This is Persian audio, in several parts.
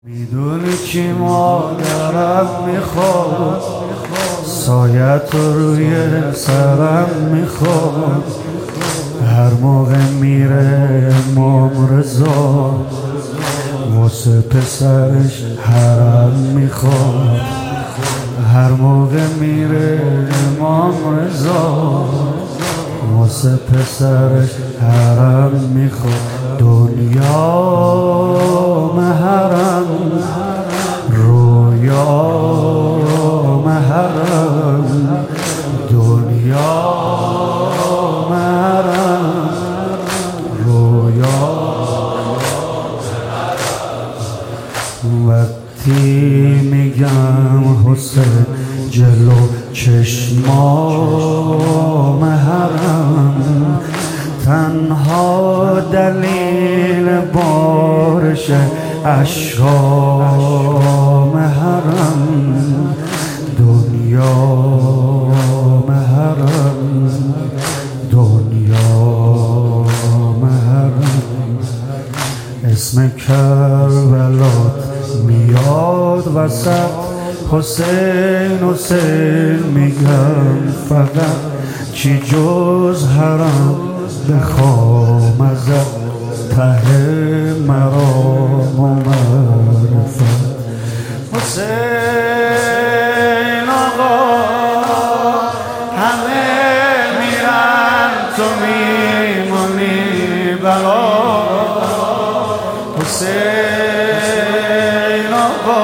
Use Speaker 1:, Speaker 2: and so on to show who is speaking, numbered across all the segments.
Speaker 1: میدونی که مادرم میخواد سایت روی سرم میخواد هر موقع میره امام رضا واسه پسرش حرم میخواد هر موقع میره امام رضا واسه پسرش حرم میخواد دنیا محرم رویا محرم دنیا محرم رویا وقتی میگم حسین جلو چشمام حرم تنها دلیل بارش اشکام حرم دنیا محرم دنیا محرم اسم کربلات میاد وسط حسین حسین میگم فقط چی جز حرم بخوام ازت ته مرام و معرفت حسین آقا همه میرن تو میمونی برا حسین آقا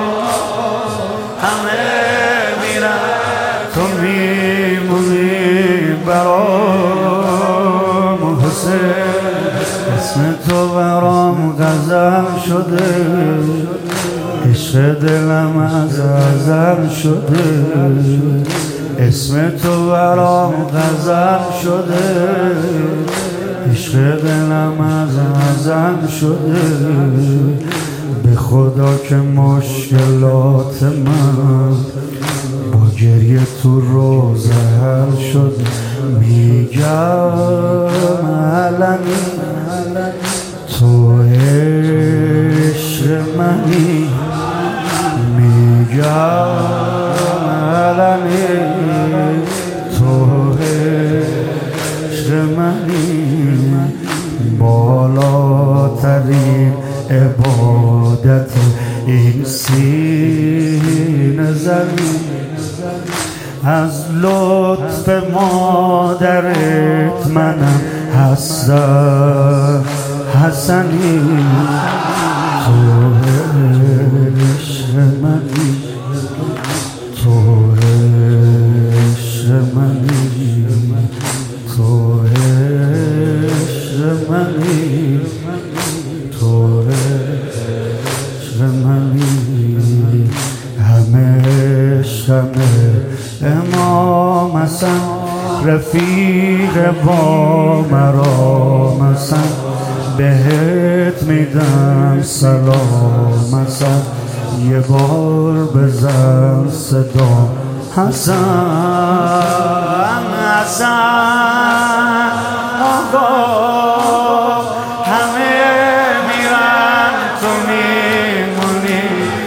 Speaker 1: همه میرن تو میمونی برام حسین اسم تو برام غزل شده عشق دلم از ازل شده اسم تو برام غزل شده عشق دلم از ازل شده به خدا که مشکلات من با گریه تو روزه حل شد میگم علمی تو عشق منی میگم علمی تو عشق منی بالاترین عبادت این سینه زمین از لطف مادرت منم حسنی تو عشق منی تو عشق منی تو عشق منی تو عشق منی همه شمه امام حسن رفیق با مرام حسن بهت میدم سلام حسن یه بار بزن صدا حسن حسن آقا همه میرن تو میمونی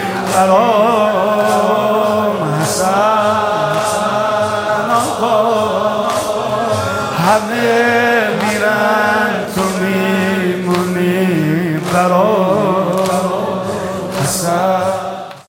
Speaker 1: برام حسن آقا همه میرن تو میمونی برام حسن